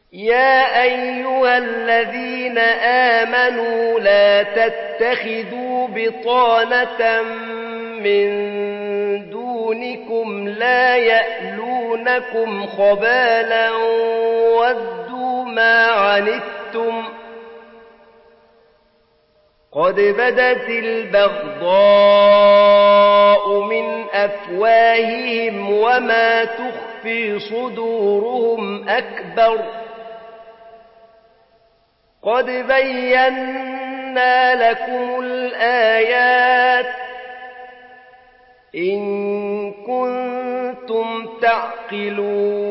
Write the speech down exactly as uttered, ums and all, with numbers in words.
يا أيها الذين آمنوا لا تتخذوا بطانة من دونكم لا يألونكم خبالا ودوا ما عنتم قد بدت البغضاء من أفواههم وما تخفي صدورهم أكبر قد بينا لكم الآيات إن كنتم تعقلون